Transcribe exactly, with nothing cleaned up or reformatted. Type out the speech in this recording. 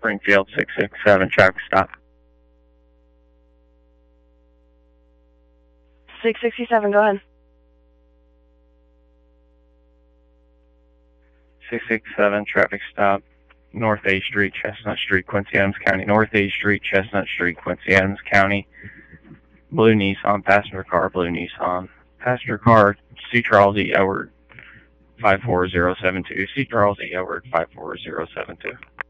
Springfield, six six seven, traffic stop. six sixty-seven, go ahead. six six seven, traffic stop. North A Street, Chestnut Street, Quincy Adams County. North A Street, Chestnut Street, Quincy Adams County. Blue Nissan, passenger car, blue Nissan. Passenger car, C. Charles E. Edward, five four zero seven two. C. Charles E. Edward, five four zero seven two.